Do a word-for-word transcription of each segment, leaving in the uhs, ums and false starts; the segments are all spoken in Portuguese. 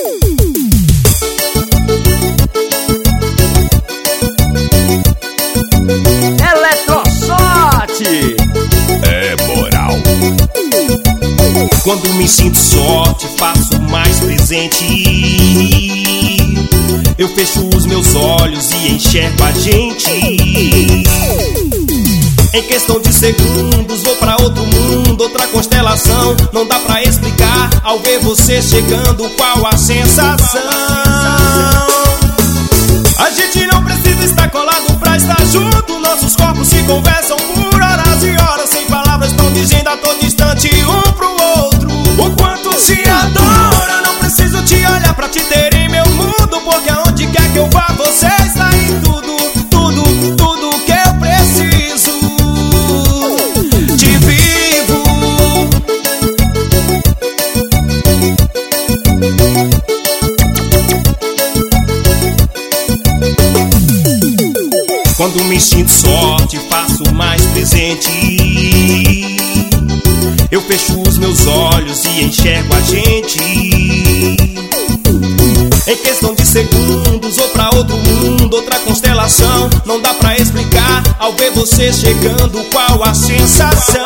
Eletroshot é moral. Quando me sinto só, te faço mais presente. Eu fecho os meus olhos e enxergo a gente. Em questão de segundos vou pra outro mundo, outra constelação. Não dá pra explicar ao ver você chegando qual a sensação. A gente não precisa estar colado pra estar junto. Nossos corpos se conversam por horas e horas. Sem palavras estão dizendo a todo instante um pro outro o quanto se adora. Não preciso te olhar pra te ter em meu mundo, porque aonde quer que eu vá você está em tudo, tudo, tudo que eu preciso. Te vivo. Quando me sinto só, te faço mais presente. Eu fecho os meus olhos e enxergo a gente. Em questão de segundos vou pra outro mundo, outra constelação. Não dá pra explicar ao ver você chegando qual a sensação.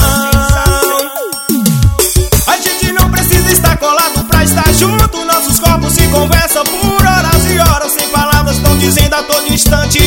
A gente não precisa estar colado pra estar junto. Nossos corpos se conversam por horas e horas. Sem palavras estão dizendo a todo instante